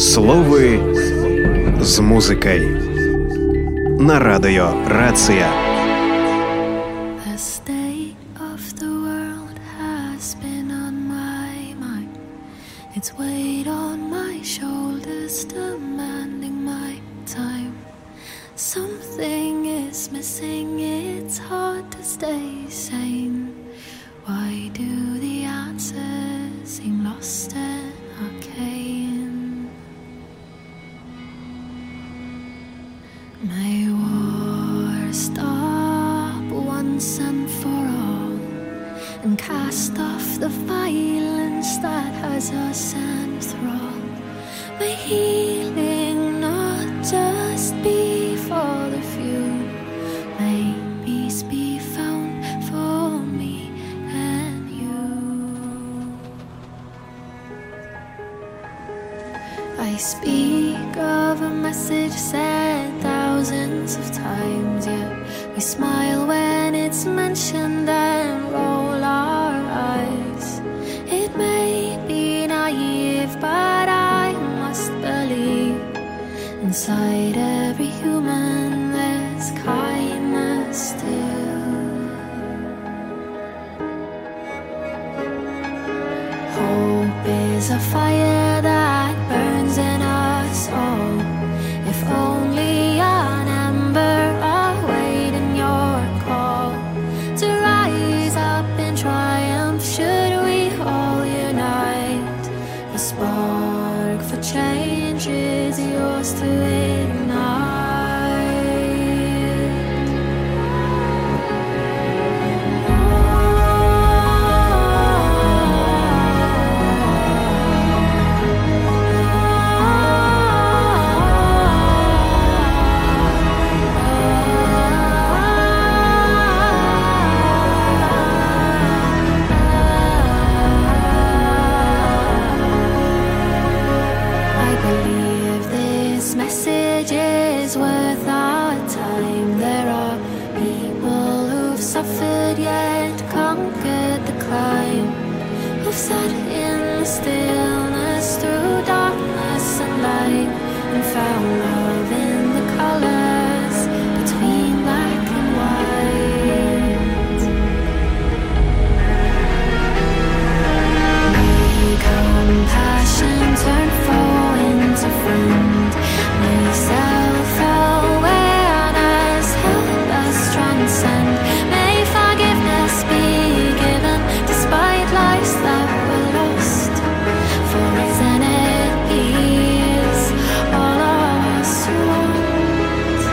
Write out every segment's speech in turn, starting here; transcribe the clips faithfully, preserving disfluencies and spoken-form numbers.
Слови з музикой на радио Рація. It's weight on my shoulders, demanding my time. Something is missing, it's hard to stay sane. Why do the answers seem lost and arcane? May war stop once and for all, and cast off the violence that has us enthralled. May healing not just be for the few. May peace be found for me and you. I speak of a message said thousands of times, yet we smile when it's mentioned and roll our eyes. It may be naive, but I must believe inside every human there's kindness still. Hope is a fire that burns in us all. If only an ember awaiting your call to rise up in triumph, should we all unite. The spark for change is yours to ignite. Yet conquered the climb, who've sat in the stillness through darkness and light, and found love in the colors between black and white. May compassion turn foe into friend. May self-awareness help us transcend. May forgiveness be given despite lives that were lost. For isn't it peace all of us want?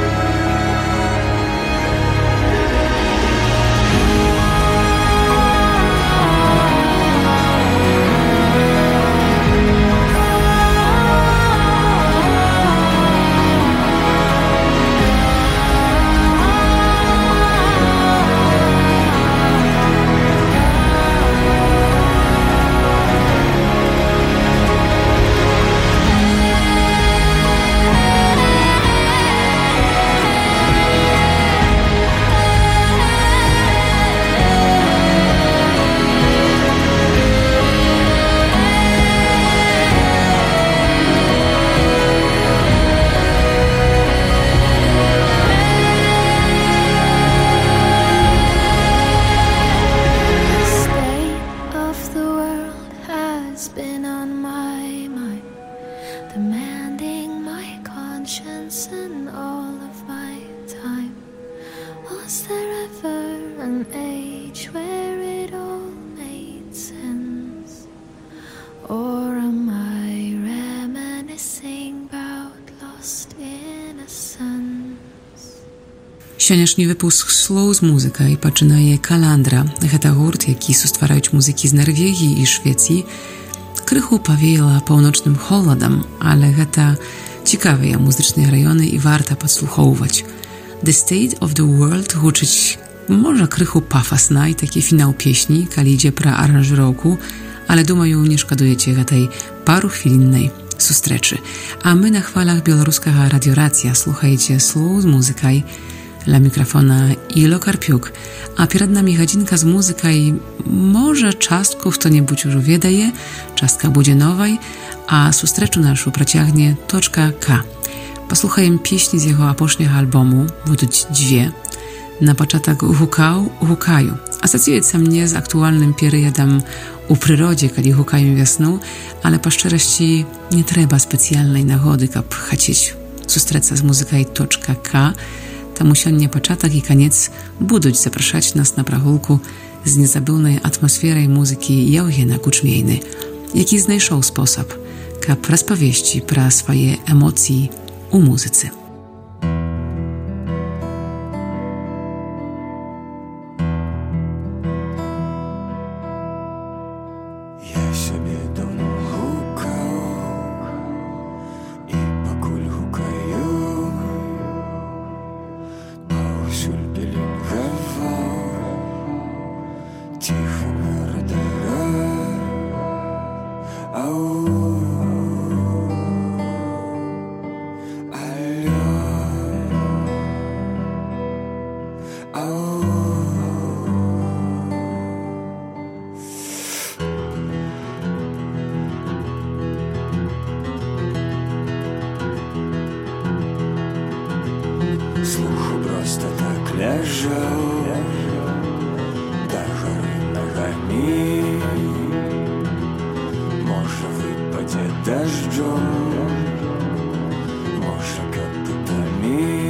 Сённяшні выпуск «Слоу з музыкай» пачынае «Каландра». Гэта гурт, які суствараюць музыкі з Нарвегіі і Швецыі. Крыху павеяла паўночным холадам, але гэта цікавыя музычныя раёны і варта падслухоўваць. «The State of the World» гучыць можа крыху пафасна і такі фінал песні, калі ідзе пра аранжыроўку, але, думаю, не шкадуеце гэтай парухвіліннай сустрэчы. А мы на хвалах беларускага радіорацыя слухаеце «Слоу з музыкай». Dla mikrofona Ilo Karpiuk, a перед нами гадзінка з музыкай. Можа, частку хто-небудзь ужо ведае, частка будзе новай, a sustreczu naшу працягне .k. Послухаем песні з його апошняга альбому, будуть dwie. Na początek hukał, hukaju. Asocjuje mnie z aktualnym periodem u przyrodzie, kiedy hukają wiosną, ale po szczerości nie trzeba specjalnej nagody, aby chcieć zustreca z muzykaj .k. Tam usiądnie początek i koniec buduć zapraszać nas na prachulku z niezabylnej atmosferą muzyki Jałgena Kuczmiejny, jaki znajszał sposób, aby rozpowieści pra swoje emocje u muzyce. Слуху просто так лежал до горы ногами. Може випаде дождем, може копытами.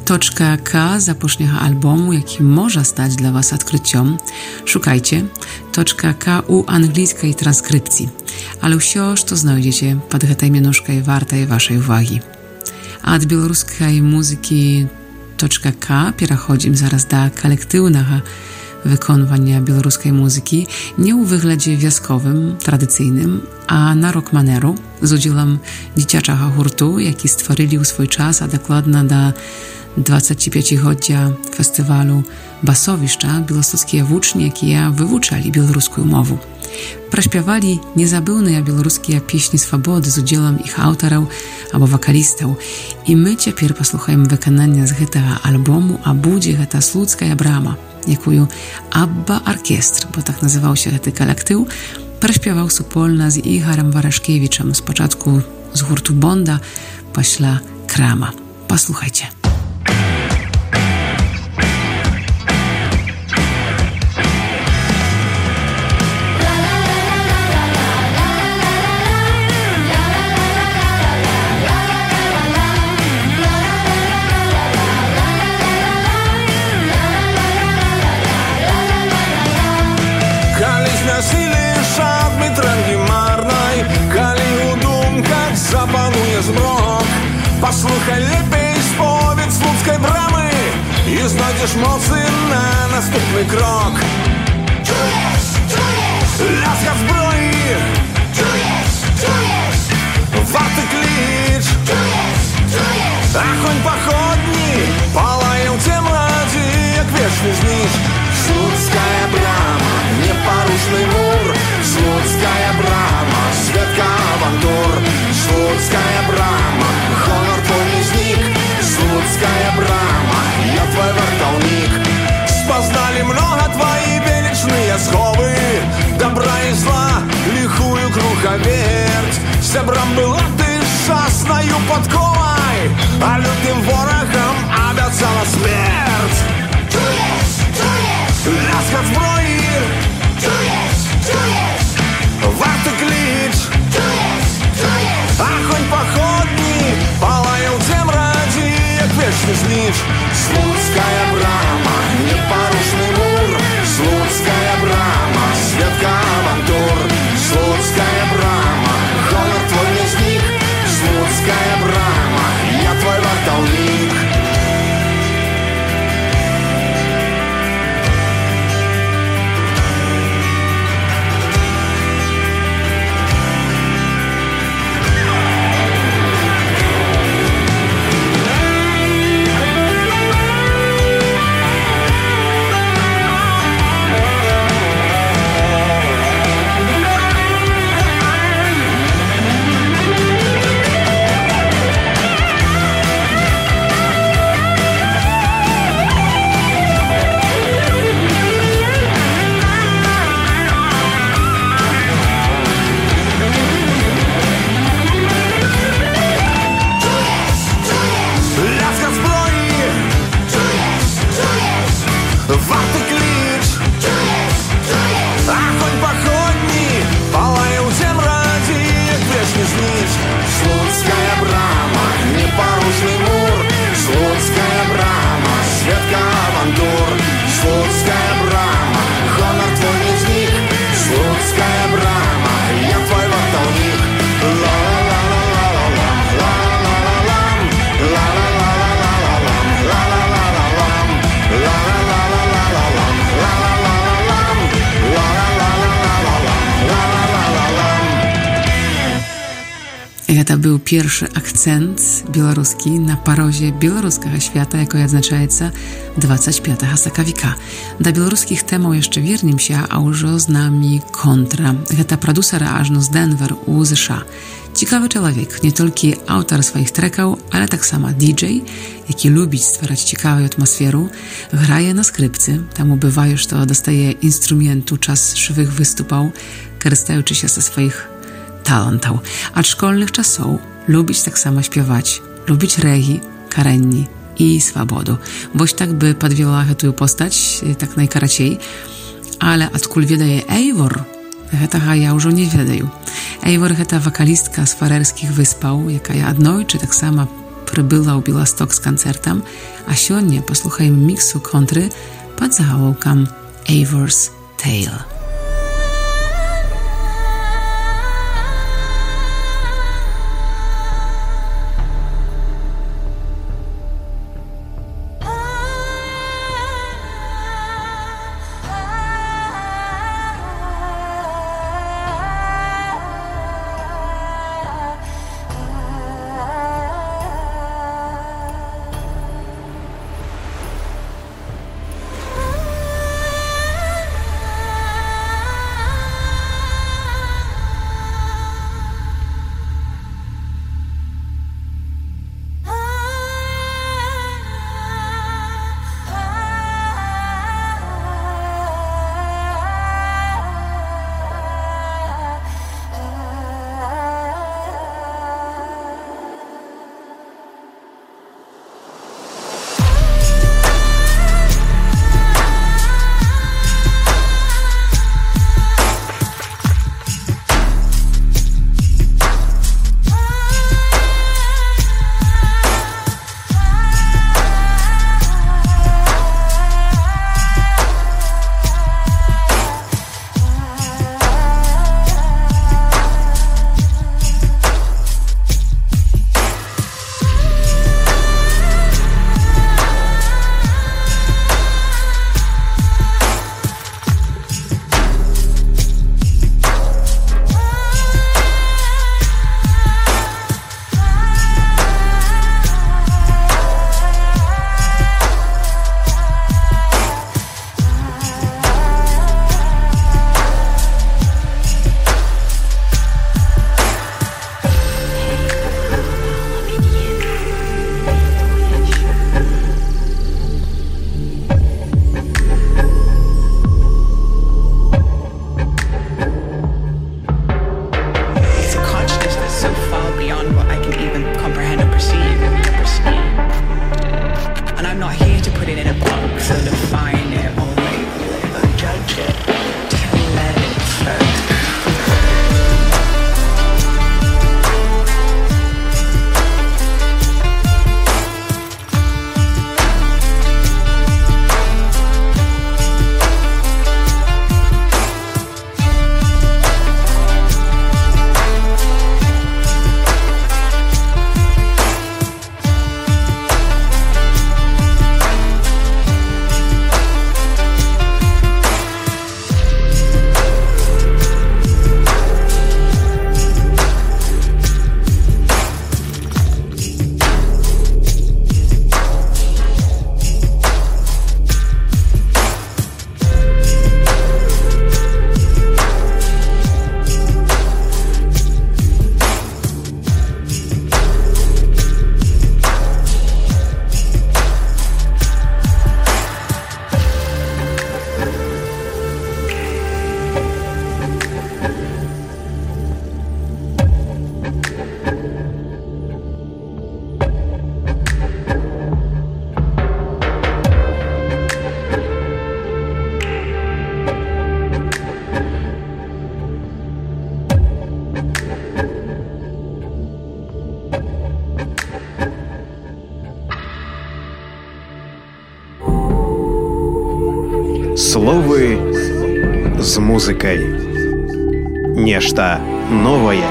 Toczka K zapoczniego albumu, jaki może stać dla was odkryciem. Szukajcie Toczka K u angielskiej transkrypcji, ale wszystko, co znajdziecie pod tej mianuszkой warte waszej uwagi. A od białoruskiej muzyki Toczka K przechodzimy zaraz do kolektywnego wykonywania białoruskiej muzyki nie u wyglądzie wioskowym, tradycyjnym, a na rock maneru z udziałem dzieciaczego hurtu, jaki stworzyli u swój czas, a dokładnie do dwudziestopięciolecia festiwalu Basowiszcza białostockie włócznie, jakie wywuczali białoruską mowę. Prośpiewali niezabywne białoruskie pieśni swobody z udziałem ich autorów albo wokalistów. I my teraz posłuchajmy wykonania z tego albumu, a będzie to Słudzka brama, jaką Abba Orkiestr, bo tak nazywał się ten kolektyw, prośpiewał supolna z Igorem Waraszkiewiczem, z początku z hurtu Bonda, pośla Krama. Posłuchajcie. Posłuchaj lepiej spowiedź Słudzkiej bramy i znajdziesz mocy na następny krok. Czujesz, czujesz, laska zbroi, czujesz, czujesz, warty klicz, czujesz, czujesz, огонь походни, палаją cię mladzi jak wieczny znicz. Słudzka brama, nieporuszny mur, Słudzka brama, świadka awantur. Słudzka brama, honor twój nie znik. Słudzka brama, ja twój wartownik. Спознали много твои величные сховы, добра и зла, лихую круговерть. Сябрам была ты шасною подковой, а лютым ворогам обещала смерть. czujesz, czujesz, Ляскот зброї, czujesz, czujesz, warty klicz, czujesz, czujesz, огонь походни, палаją cię mradzi jak wieczny znicz. Słudzka brama, nieporuszny mur, Słudzka brama, świadka awantur. Słudzka brama, honor twój nie znik. Słudzka brama, ja twój wartownik. Warty klicz, czujesz, czujesz, огонь походни, палаją cię mradzi jak wieczny znicz. Słudzka brama, nieporuszny mur, Słudzka brama, świadka awantur. Słudzka brama, honor twój nie znik. Słudzka brama, ja twój wartownik. La la la la la la la la la la la la la la la la la la la I to był pierwszy akcent białoruski na parozie białoruskiego świata, jako odznaczaється dwudziestego piątego sakawika. Do białoruskich temów jeszcze wiernim się, a już z nami kontra. To producer ażno z Denver u Z S A. Ciekawy człowiek, nie tylko autor swoich treków, ale tak samo D J, jaki lubi stwarzać ciekawą atmosferę, graje na skrypcy, tam bywa, że to dostaje instrumentu czas żywych wystupów, korzystając się ze swoich talentów. Od szkolnych czasów lubić tak samo śpiewać, lubić regi, karenni i swobodu. Boś tak by podwiela tę postać, tak najkaraciej, ale odkąd wiedaje Eivor, tego ja już nie wiedаю. Eivor to wokalistka z Farerskich Wyspów, jaka ja odnojczy tak samo прыбыла ў Беласток з канцэртам, а сёння паслухаем міксу контры пад загалоўкам Eivor's Tale. Словы з музыкай. Нешта новае.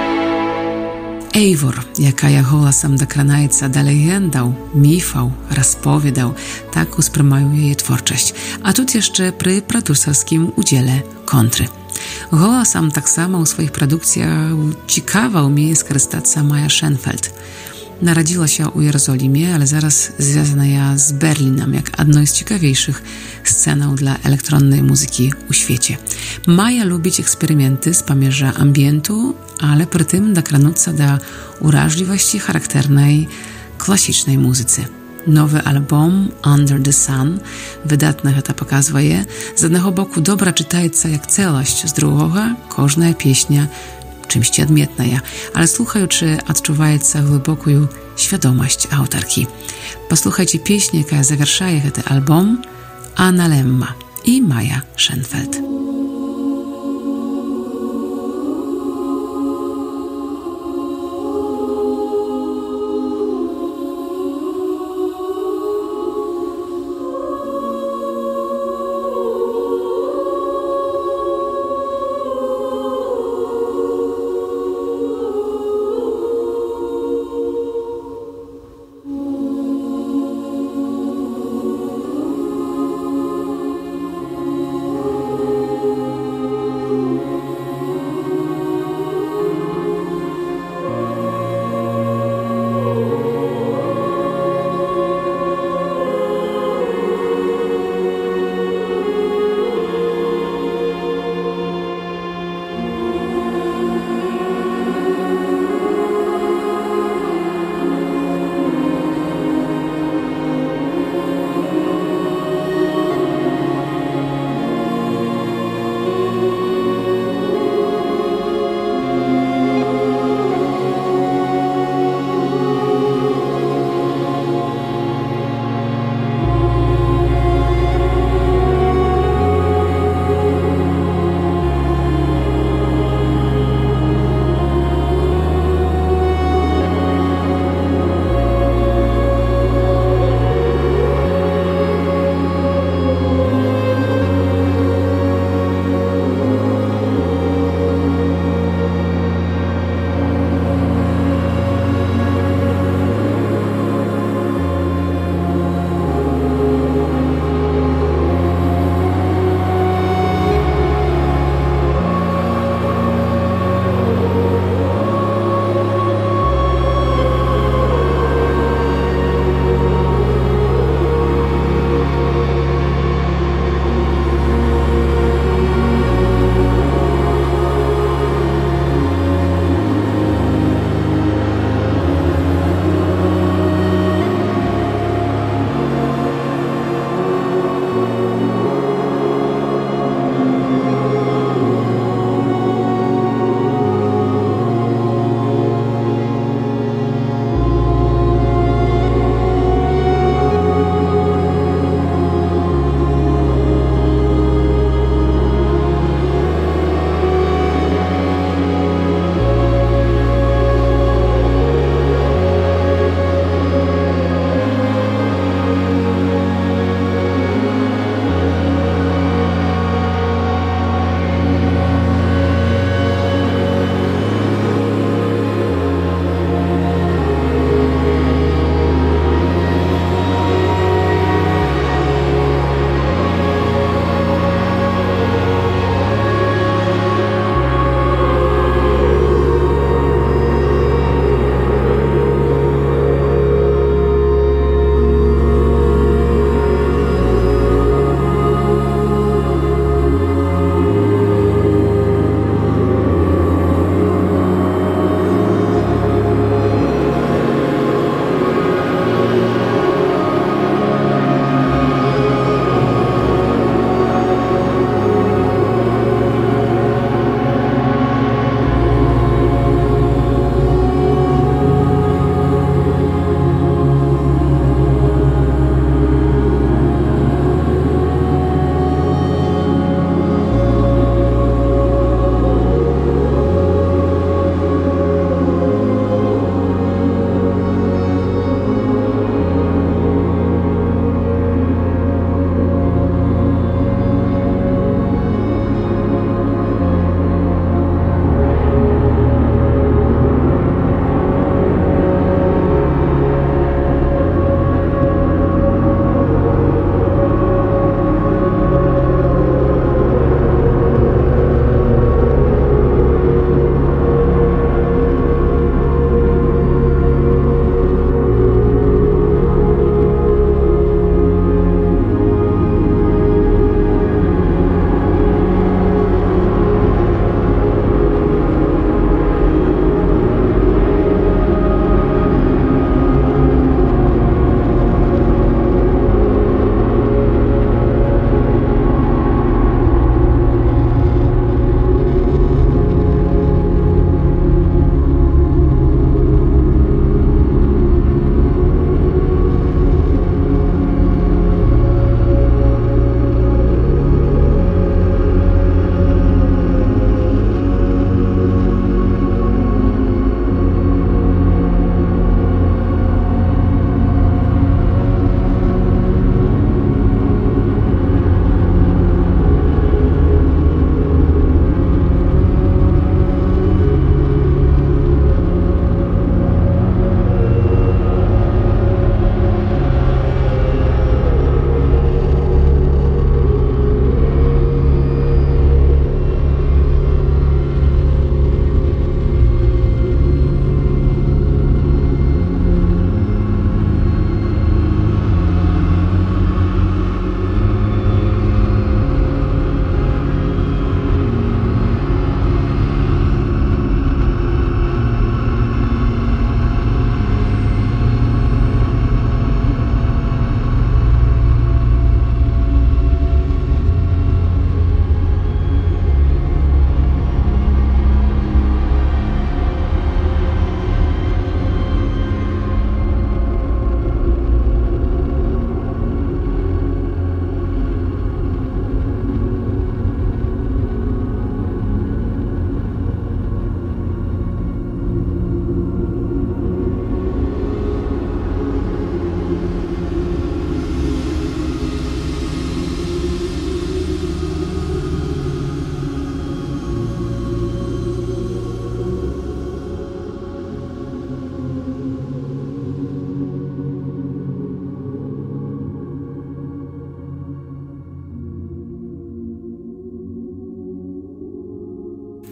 Eivor, якая голасам дакранаецца да легендаў, міфаў, расповедаў, так успрымаю яе творчасць. А тут яшчэ пры прадусарскім удзеле контры. Голасам таксама ў сваіх прадукцыях цікава ўмее скарыстацца Maja Schenfeld. Narodziła się u Jerozolimie, ale zaraz związana ja z Berlinem, jak jedną z ciekawiejszych scenów dla elektronnej muzyki u świecie. Maja lubić eksperymenty z pamierza ambientu, ale przy tym dokranąca do urażliwości charakternej klasycznej muzyce. Nowy album Under the Sun, wydatnych to pokazuje, z jednego boku dobra czytaється jak celość, z drugiego każda pieśnia czymś odmietna, ale słuchajuczy odczuwaється głęboką świadomość autorki. Posłuchajcie pieśni, jaka zawieszaje ten album, Anna Lemma i Maja Schenfeld.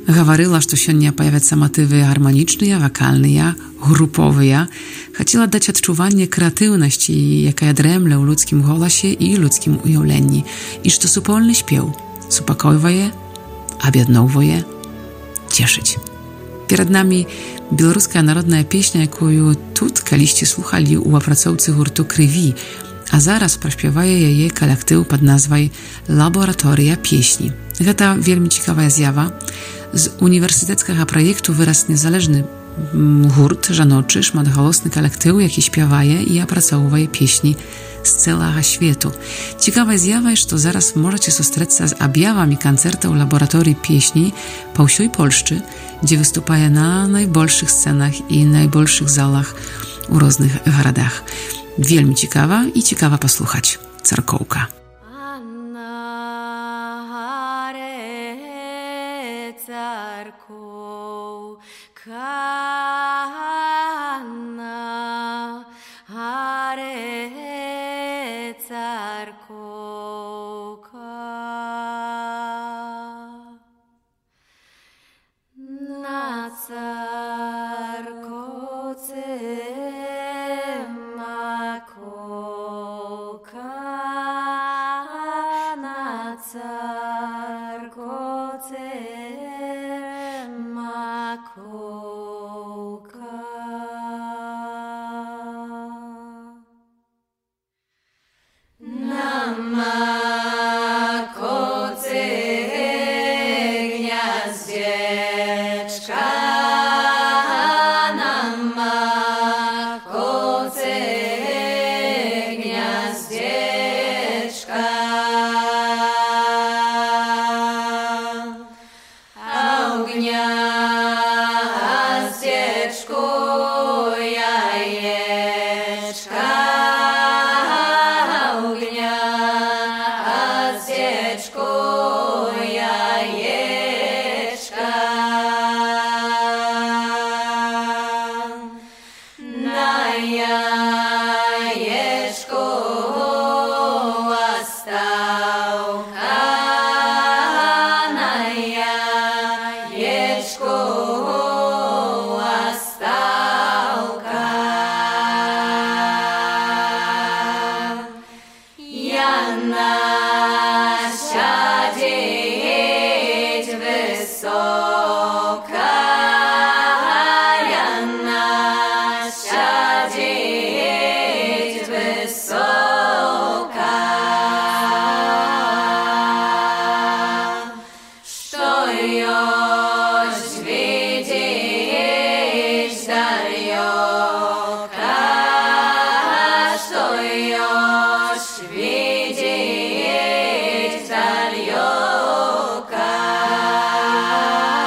Говорила, что сегодня появятся мотивы гармоничные, вокальные, групповые. Хотела дать odczuwanie kreatywności, jaka dremle u ludzkim głosie i ludzkim ujawleniu. I że to supolny śpiew, supokojwoje, obiadnowoje, cieszyć. Przed nami białoruska narodna pieśnia, jaką тут kaliście słuchali u opracowcy hurtu Krwi, a zaraz prośpiewaje jej kolektyw pod nazwą Laboratoria Pieśni. To wielmi ciekawa zjawa. Z uniwersyteckiego projektu wyraz niezależny hurt, żanoczy, szmatgłosny kolektyw, jaki śpiewaje i opracowuje pieśni z całego świata. Ciekawa zjawa jest, że zaraz możecie zostać z objawami koncertów Laboratorii Pieśni po wsioj Polszczy, gdzie występuje na najbolszych scenach i najbolszych zalach u różnych gradach. Wielmi ciekawa i ciekawa posłuchać. Carkołka. Widzieć daleka.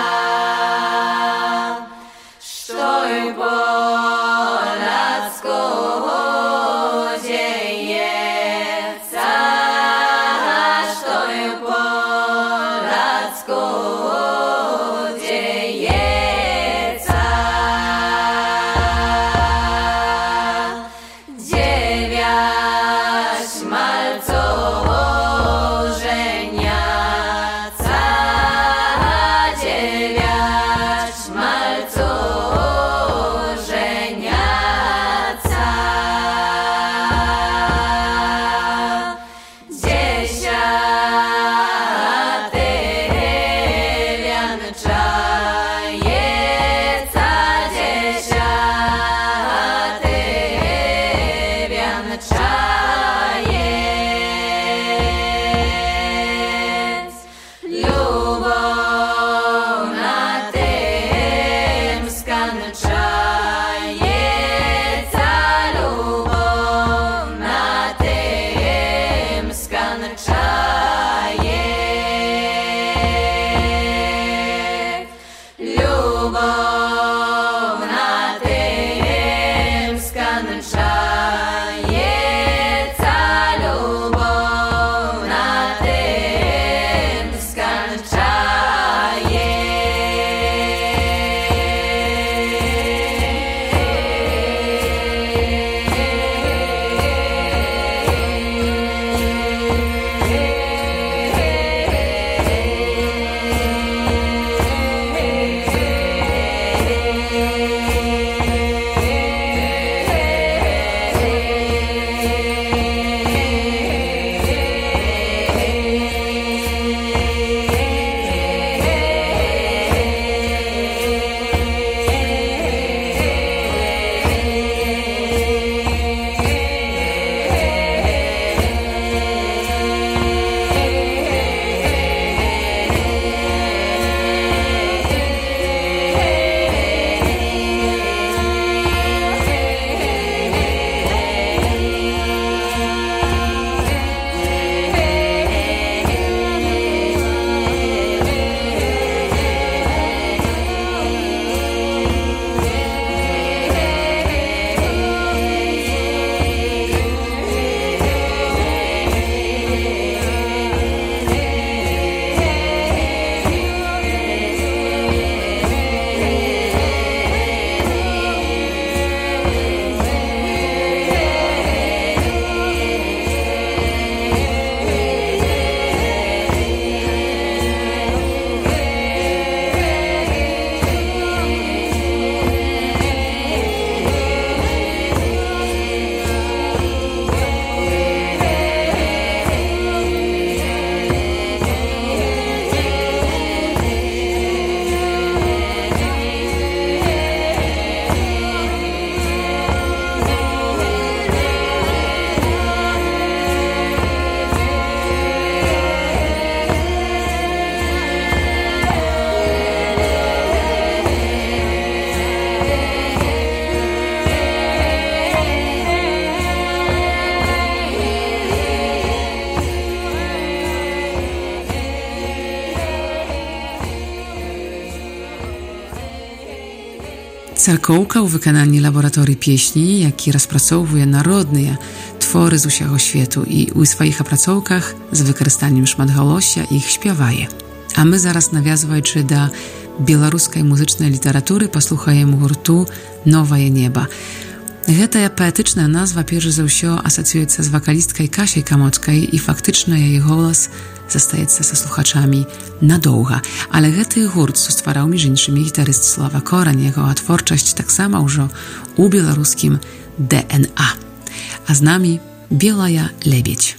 Церкоўка ў выкананні лабараторыі песні, які распрацоўвае народныя творы з усяго свету і ў сваіх апрацоўках з выкарыстаннем шматгалосся іх спявае. А мы зараз, навязваючы да беларускай музычнай літаратуры, паслухаем гурту «Новае неба». Гэтая паэтычная назва перш за ўсё асацыюецца з вакалісткай Касяй Камоцкай і фактычна яе голас застаецца са слухачамі надоўга. Але гэты гурт суствараў між іншымі гітарыст Слава Корань, яго творчасць таксама ўжо ў беларускім дэ эн а. А з намі Белая лебедь.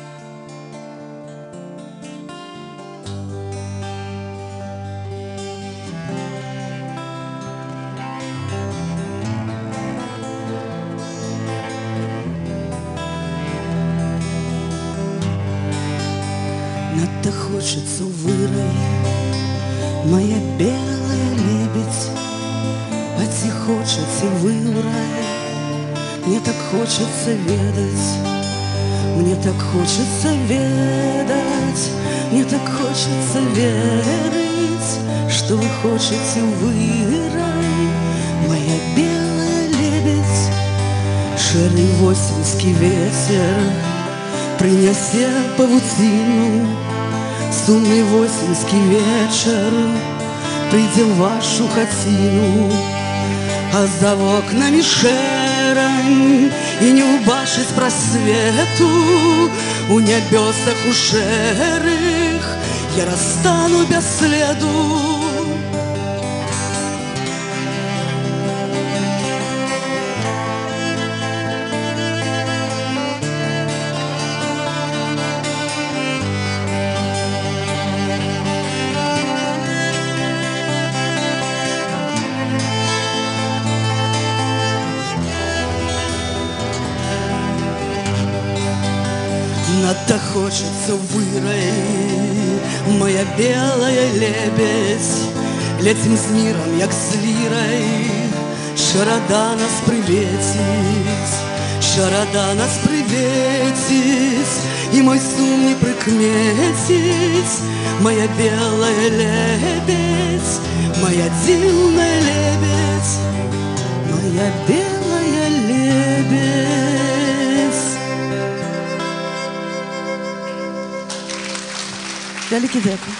Надто хочется вырай, моя белая лебедь, пойти хочется вырай. Мне так хочется ведать, мне так хочется ведать, мне так хочется верить, что вы хотите вырай, моя белая лебедь. Шерый осеньский ветер принесе павутину, сумный осеньский вечер прийде в вашу хатину, а за окнами шерань и не убачить просвету у небесах у шерых я расстану без следу. Надо хочется вырай, моя белая лебедь, летим з миром, як з лірай, що рада нас приветить, що рада нас приветить, і мой сум не прикметить, моя белая лебедь, моя дивная лебедь, моя белая лебедь. Вялікі дзякуй.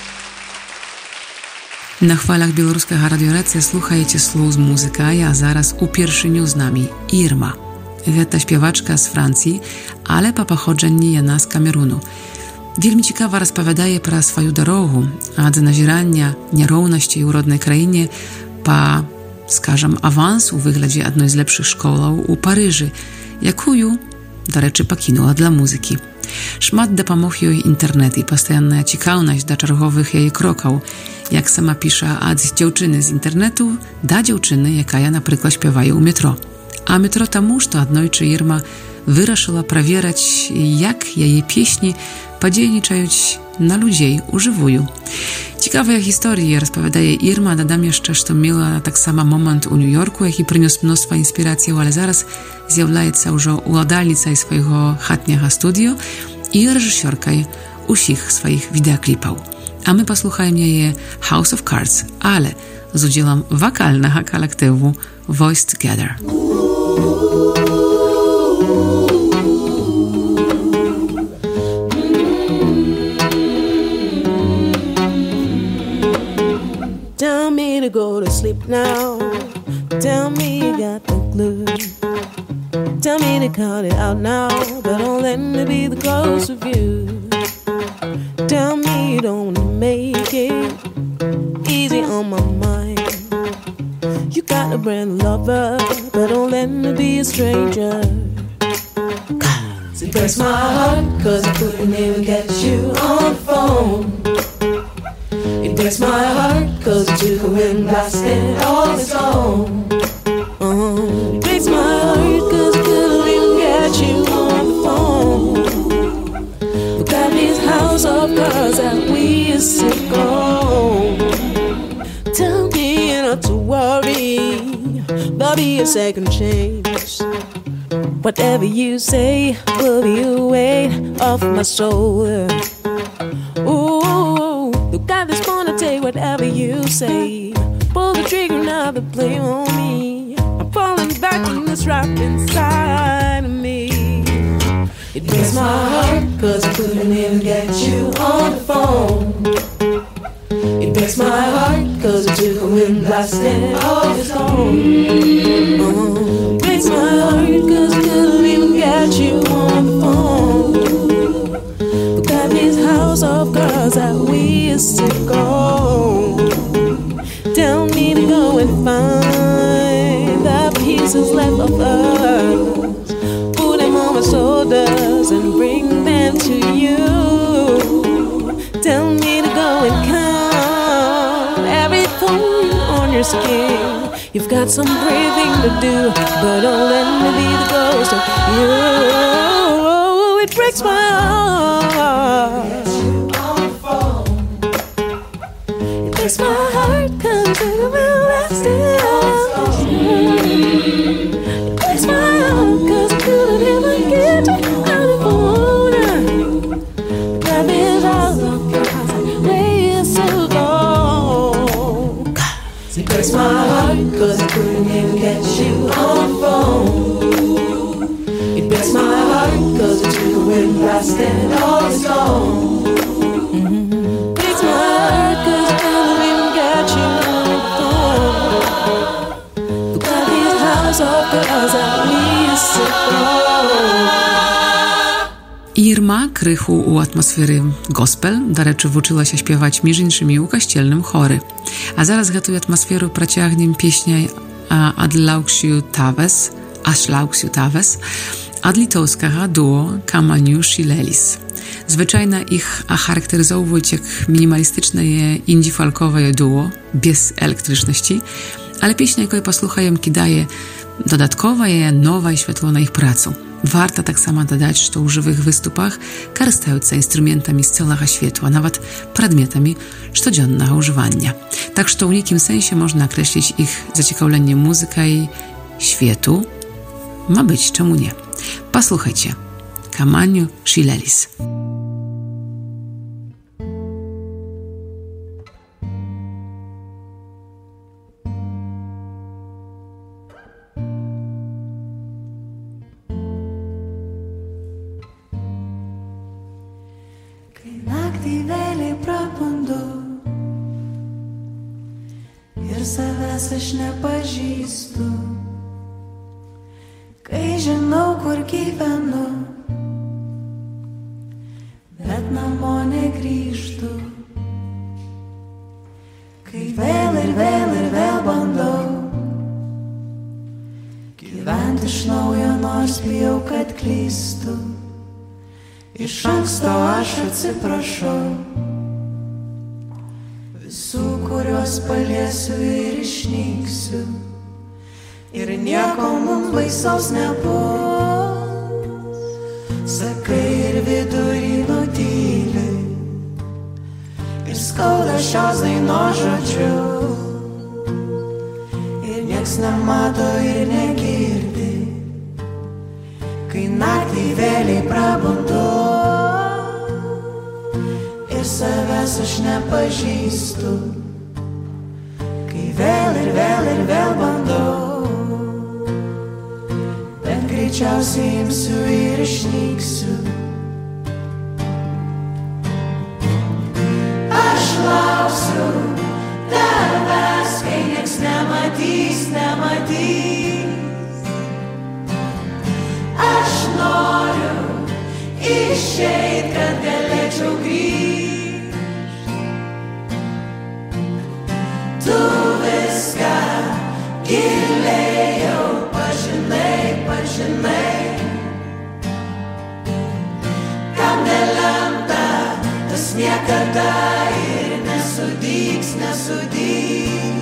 На хвалях беларускага радыёрацыя слухаеце слоўз музыкай, а зараз упершыню з намі Ірма. Гэта спявачка з Францыі, але па паходжанні яна з Камеруну. Вельмі цікава распавядае пра сваю дарогу ад назірання няроўнасцей у роднай краіне па, скажам, аванс у выглядзе адной з лепшых школаў у Парыжы, якую, дарэчы, пакінула для музыкі. Шмат дапамог ёй інтэрнэт і пастаянная цікаўнасць да чарговых яе крокаў. Як сама піша, ад дзяўчыны з інтэрнэту да дзяўчыны, якая, напрыклад, спявае ў метро. А метро таму, што аднойчы Ірма вырашыла праверыць, як яе песні падзейнічаюць на людзей ужывую. Цікавыя гісторыі распавядае Ірма, дадам яшчэ, што мела таксама момант у Нью-Йорку, які прынёс мноства інспірацыяў, але зараз з'яўляецца ўжо уладальніцай свайго хатняга студыё і рэжысёркай усіх сваіх відэакліпаў. А мы паслухаем яе House of Cards, але з удзелам вакальнага калектыву Voice Together. Tell me to go to sleep now. Tell me you got the glue. Tell me to cut it out now, but don't let me be the ghost of you. Tell me you don't wanna make it easy on my mind. You got a brand new lover, but don't let me be a stranger. It breaks my heart, cause I couldn't even get you on the phone. It breaks my heart, cause you took a wind blasting all its own. Uh-huh. It breaks my heart, cause I couldn't even get you on the phone. But that means house of cards that we used to go. Tell me not to worry, there'll be a second chance. Whatever you say will be a weight off my shoulder. Ooh, the guy that's gonna take whatever you say. Pull the trigger, now the blame on me. I'm falling back in this rock inside of me. It breaks my heart, cause I couldn't even get you on the phone. It breaks my heart, cause it took a wind blast and all is gone. It breaks my heart, cause I couldn't even get you on the phone. Look at this house of girls that we used to go. Tell me to go and find the pieces left of us. Put them on my shoulders and bring them to you. Tell me to go and count every thorn on your skin. You've got some breathing to do, but don't let me be the ghost of you. It breaks my heart. It breaks my heart, cause it will last it. It breaks my heart, cause I couldn't even get you out of order. That is all of cause I ways to go. It breaks my heart, cause I couldn't even get you on the phone. It breaks my heart, cause it took a wind blast and all is gone. Mm-hmm. Breaks my heart, cause I couldn't even get you on the phone. Look at these house of girls that we used to go. Irma krychu u atmosfery gospel, do reczy wuczyła się śpiewać między innymi u kościelnym chory. A zaraz gatuje atmosferu praciagnym pieśnia Adlauksiu Taves, Ašlauksiu Taves, ad litowskiego duo Kamaniu Šilelis. Zwyczajna ich a charakteryzować jak minimalistyczne indie-folkowe duo, bez elektryczności, ale pieśnia, jakiej posłuchają, daje dodatkowa i nowa światło na ich pracu. Warto tak samo dodać, że u żywych wystupach korzystające instrumentami z całego światła, nawet przedmiotami codziennego używania. Tak, że w niekim sensie można określić ich zaciekawienie muzyką i światu. Ma być, czemu nie. Posłuchajcie. Kamaniu Šilelis. Savęs aš nepažįstu, kai žinau, kur gyvenu, bet namo negrįžtu, kai vėl ir vėl ir vėl bandau gyventi iš naujo, nors bijau, kad klystu. Iš anksto aš atsiprašau visų, kuriuos paliesiu ir išnyksiu, ir nieko mums baisaus nebus. Sakai ir vidury nutyli, ir skauda šios dainos žodžiu, ir nieks nemato ir negirdi, kai naktį vėliai prabundu. Savęs aš nepažįstu, kai vėl ir vėl ir vėl bandau, bet greičiausiai imsiu ir išnyksiu. Aš lauksiu tavęs, kai nieks nematys, nematys. Aš noriu išeit, kad galėčiau grįžti. Tu viską giliai jau pažinai, pažinai. Kam nelemta, tas niekada ir nesudygs, nesudygs.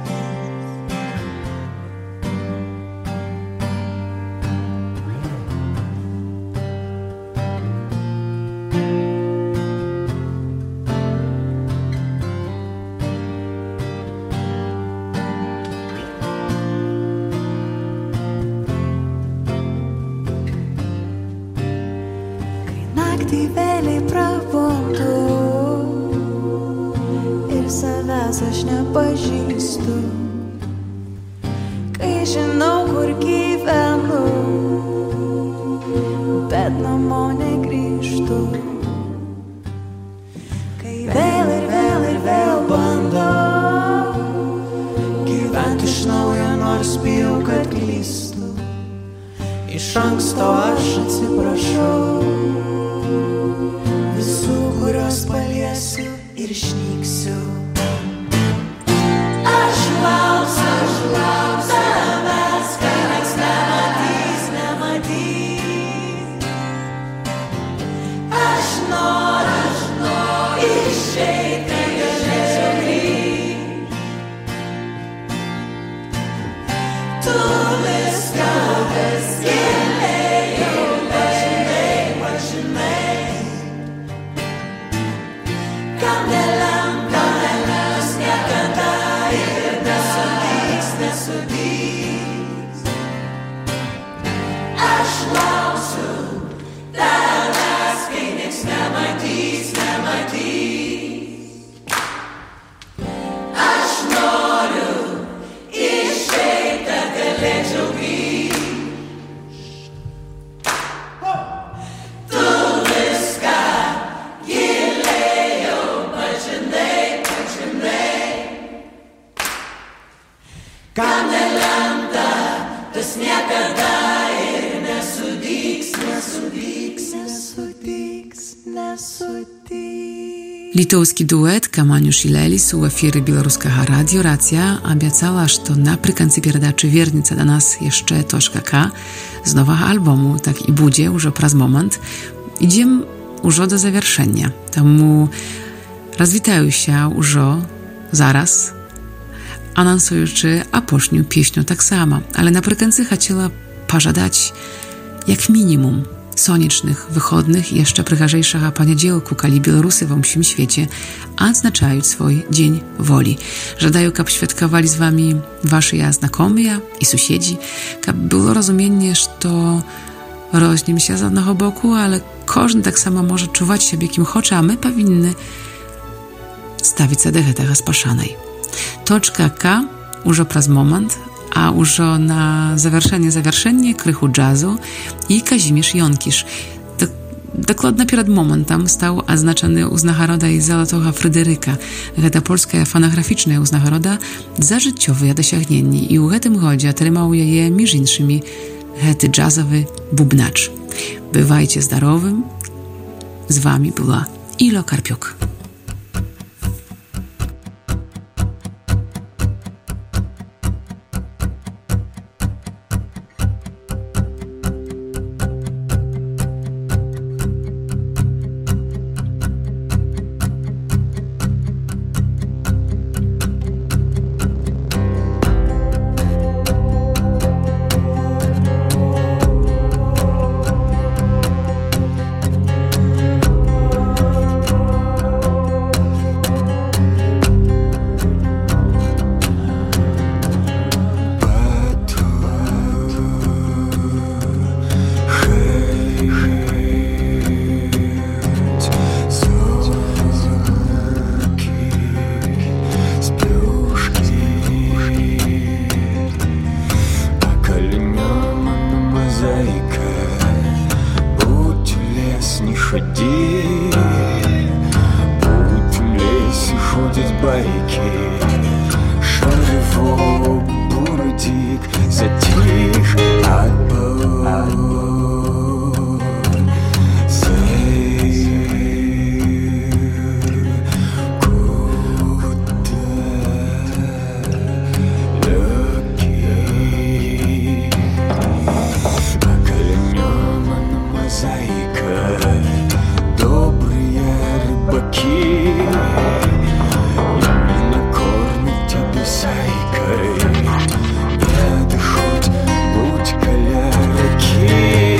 Naktį vėliai prabundu ir savęs aš nepažįstu. kai žinau, kur gyvenu, bet namo negrįžtu. Kai vėl ir vėl ir vėl bandau gyventi iš naujo, nors bijau, kad klystu. Iš anksto aš atsiprašau visų, kurios paliesiu ir išnyksiu. Aš lauksiu, aš lauksiu tavęs, kai nieks nematys, nematys. Aš noriu, aš noriu išeit, kai galėčiau grįžt. Tu viską, viską gilėjau, pažinai, pažinai. Kam nelemta, nes niekada ir nesudygs, nesudygs. Aš lauksiu tavęs, kai nieks nematys, nematys. Aš noriu išeit, kad galėčiau grįžt. Tu viską gilėjau, pažinai, pažinai. Kam nelemta, tas niekada ir nesudygs, nesudygs, nesudygs, nesudygs. Литовский дуэт Каманюш и Лелис у эфирі Білоруського радіо Рація обіцяла, що наприкінці передачі вернеться до нас ще точка К з нового альбому, так і буде уже праз момент. Ідемо уже до завершення, тому розвітаюся уже зараз, анонсуючи апошню пісню так само, але наприкінці хотіла пожадać jak minimum słonecznych, wychodnych i jeszcze przycharzejszego poniedziałku, kali Białorusy w всім świecie odznaczają swój Dzień Woli. Żadają, kab świadkowali z wami wasi znakomia i sąsiedzi, kab było rozumienie, że rozniem się z jednego boku, ale każdy tak samo może czuwać siebie kim chce, a my powinny stawić sobie tego spaszanej. Toczka K już przez moment, a już na zaвершenie zaвершenie krychu jazzu i Kazimierz Jonkisz. Dokładnie przed momentem stał oznaczony uznacharoda i Złotego Fryderyka. To polska fonograficzna uznacharoda za życiowe osiągnięcie i w tym godzie otrzymał je między innymi hety jazzowy bubnacz. Bywajcie zdrowym. Z wami była Ilo Karpiuk. Будь каляки.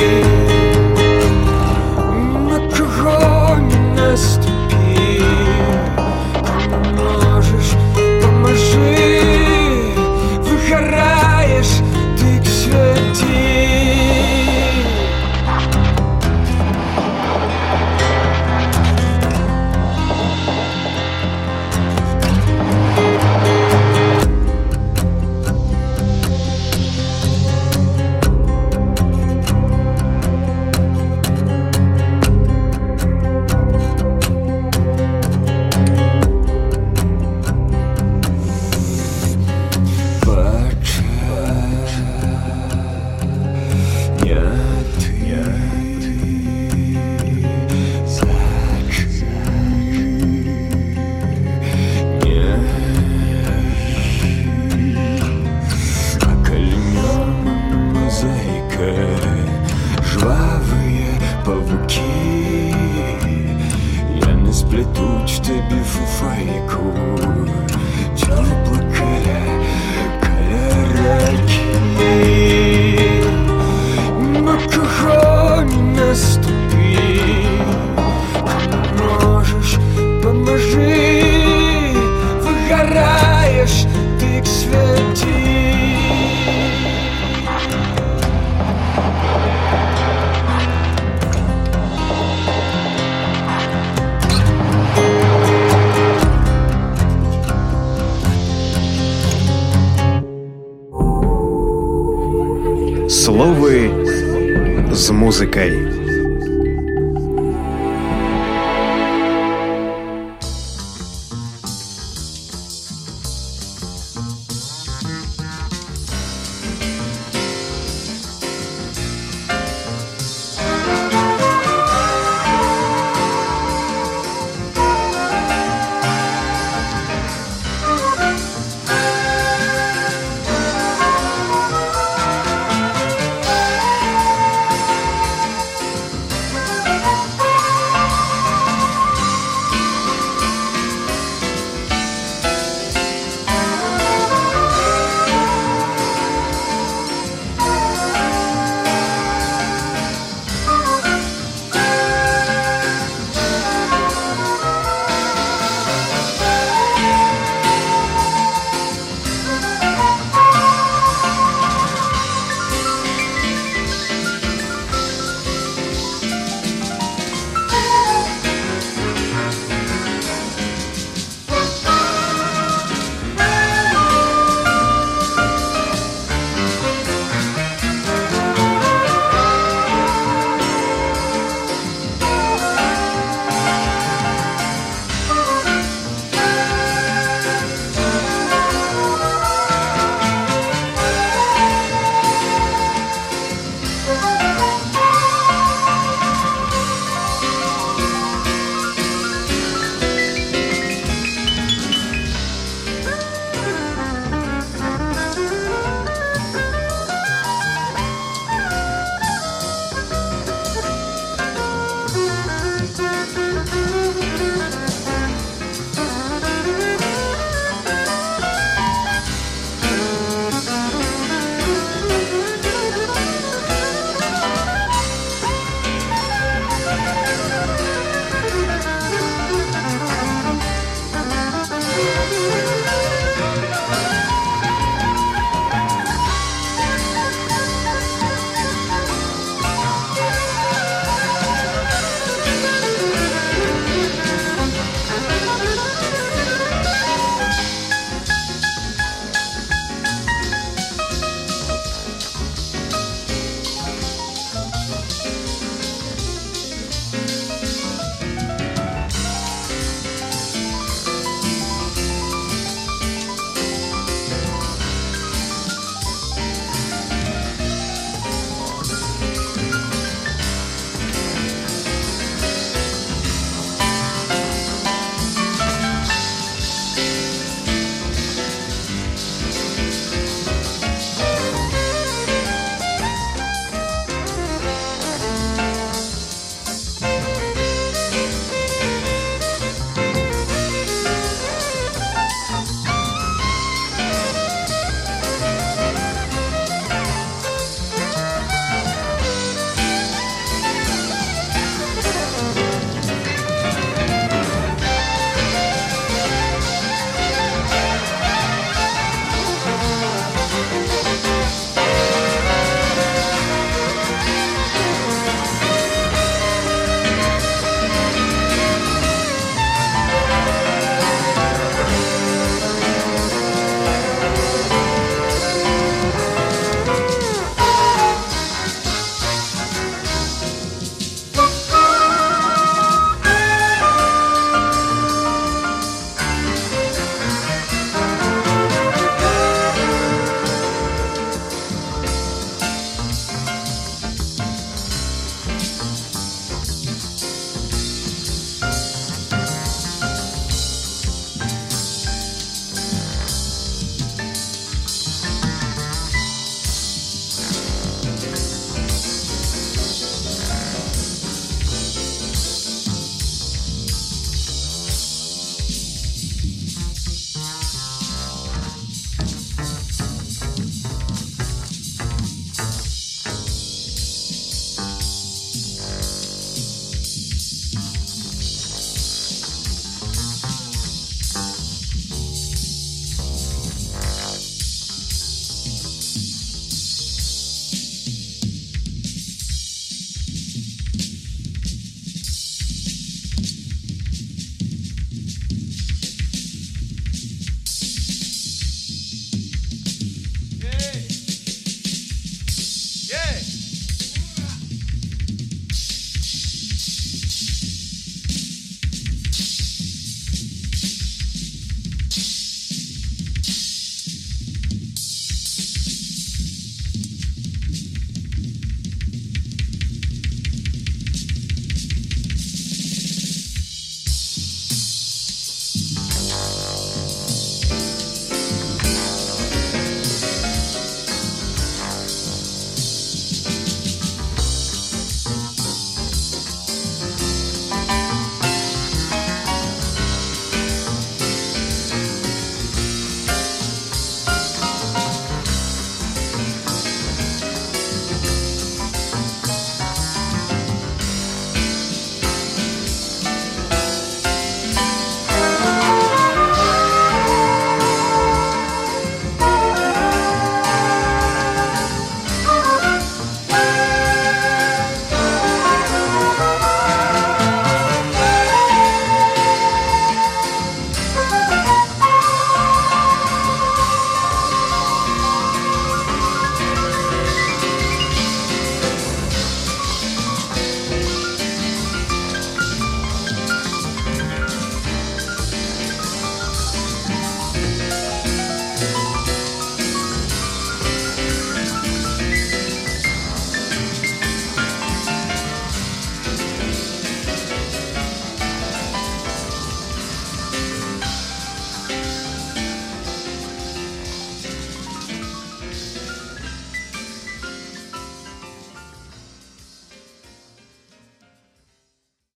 Словы з музыкай.